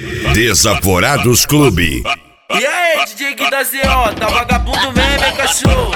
Desaforados Clube. E aí, DJ Gui da ZO, tá vagabundo mesmo, hein, cachorro?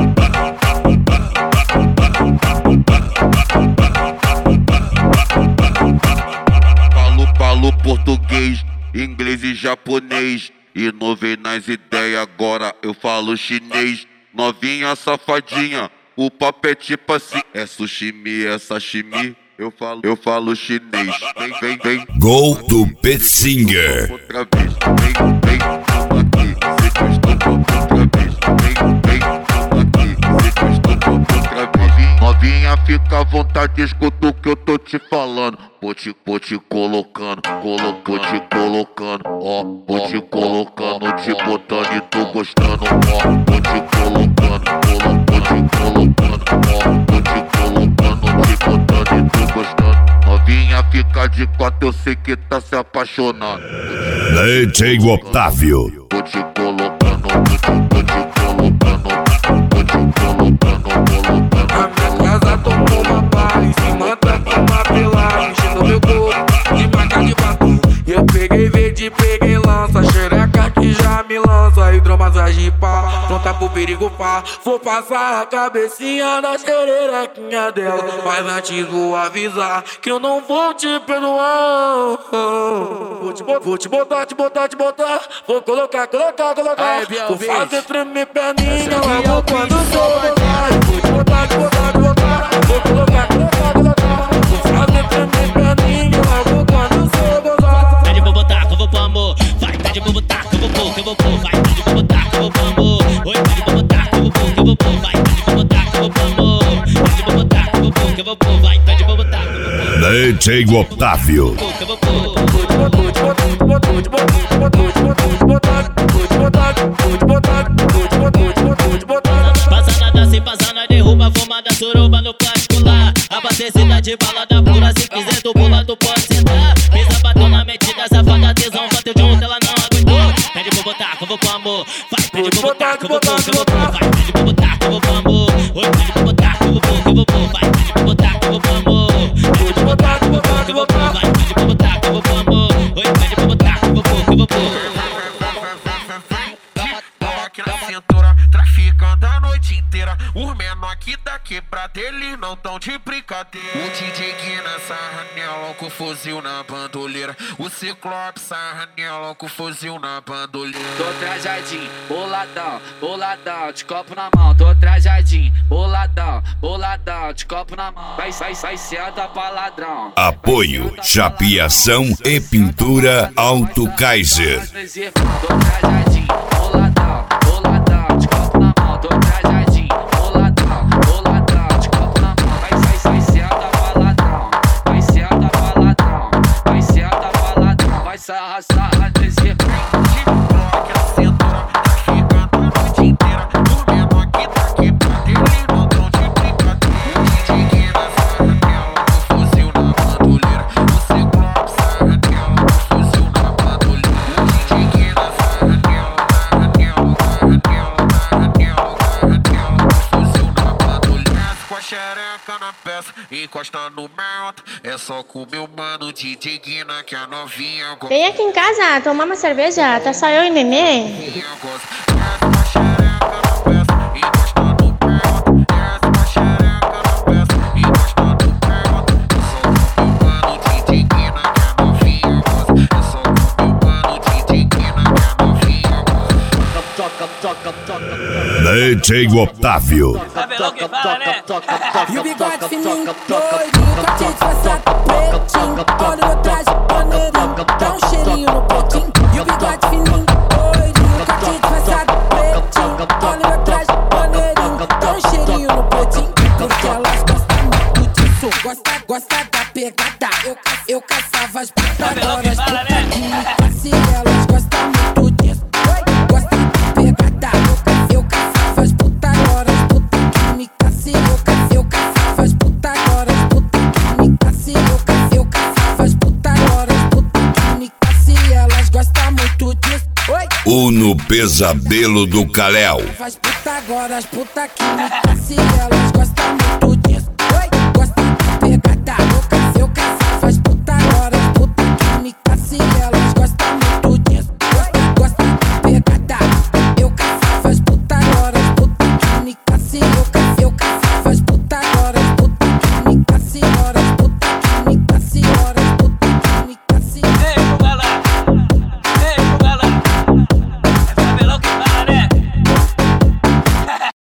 Falo português, inglês e japonês. Inovei nas ideias, agora eu falo chinês. Novinha safadinha, o papo é tipo assim. É sushimi, é sashimi, eu falo chinês. Vem, Gol do Petsinger. outra vez. Vem, aqui, se gostou, outra vez. Vem, aqui, se gostou, outra vez. Novinha, fica à vontade, escuta o que eu tô te falando. Vou te colocando, vou te colocando, ó. Vou te colocando, te botando e tô gostando, ó. Vou te colocando, vou te colocando, ó. Vou te colocando, te botando e tô gostando. Novinha, fica de quatro, eu sei que tá se apaixonando. DJ Otávio. Vou te colocando, vou te colocando, vou te colocando. A minha casa tomou uma bala, em cima da cama pelada, enchendo meu corpo de marca de batom. Eu peguei verde, peguei lança, xereca que já me lança, hidromassagem pá, pronta pro perigo pá. Vou passar a cabecinha na xerequinha dela, mas antes vou avisar que eu não vou te perdoar. Vou te botar, vou colocar. Vou fazer tremer perninha logo quando soltar. Vou te botar, vou colocar. Vou fazer tremer perninha logo quando soltar. Pede pra botar, que eu vou pôr amor. Vai, pede pra botar, que eu vou pôr, vai, pede pra botar, que eu vou pôr amor. Oi, pede pra botar, que eu vou pôr, vai, pede pra botar, que eu vou pôr amor. Pede pra botar, que eu vou pôr, vai, pede pra botar, que eu vou pôr. DJ Otávio. Que eu vou pôr. Passa nada sem passar, nós derruba a fumada, suruba no plástico lá. Abastecida de balada pura, se quiser tu pula, tu pode sentar. Pisa, bateu na metida, safada, tesão, bateu junto, ela não aguentou. Pede pra botar, que eu vou pôr amor. Vai, pede pra botar, que eu vou pôr, vai, pede pra botar, que eu vou pôr amor. Oi, pede pra botar, que eu vou pôr, vai, pede pra botar, que eu vou pôr amor. Pede pra botar, que eu vou pôr, vai, pede pra botar, que eu vou pôr amor. Oi, pede pra botar, que eu vou pôr. Aqui na cintura, traficando a noite inteira. Os menor aqui da quebrada, eles não tão de brincadeira. O DJ Gui na sarranela com fuzil na bandoleira. O Ciclope sarranela com fuzil na bandoleira. Tô trajadinho, boladão, de copo na mão. Tô trajadinho, boladão, de copo na mão. Vai senta pra ladrão. Apoio Chapeação e Pintura Auto Kaiser. Tô trajadinho, boladão, de copo na mão. Tô trajadinho, boladão, de copo na mão. Vai senta pra ladrão, vai senta pra ladrão, vai senta pra ladrão. Vai se arrastar, nesse Aqui na cintura, traficando a noite inteira. Os menor aqui da quebrada, eles não tão de brincadeira. O DJ Gui na sarranela com fuzil na bandoleira. O Ciclope sarranela com fuzil na bandoleira. O DJ Gui na sarranela com fuzil na bandoleira. Com a xereca na peça, encosta no mento. É só com meu mano DJ Guina que a novinha gosta. Vem aqui em casa tomar uma cerveja, tá só eu e Nenê. DJ Otávio. Cabelão que fala, né? E o bigode fininho, doidinho, com a disfarçada pretinho. Olha o meu traje maneirinho, dá um cheirinho no potinho. E o bigode fininho, doidinho, com a disfarçada pretinho. Olha o meu traje maneirinho, dá um cheirinho no potinho. Porque elas gostam muito disso, gosta da pegada. Eu caçava as putas, agora as putas. Se elas gostam muito disso, gosta da pegada. Eu caçava as putas, agora as putas que me caçam. Eu caçava as putas, agora as putas que me caçam. Eu caçava as putas, agora as putas que me caçam. Elas gostam muito disso. Uno Pesadelo do Caléu. Faz puta agora as putas que me caçam. Elas gostam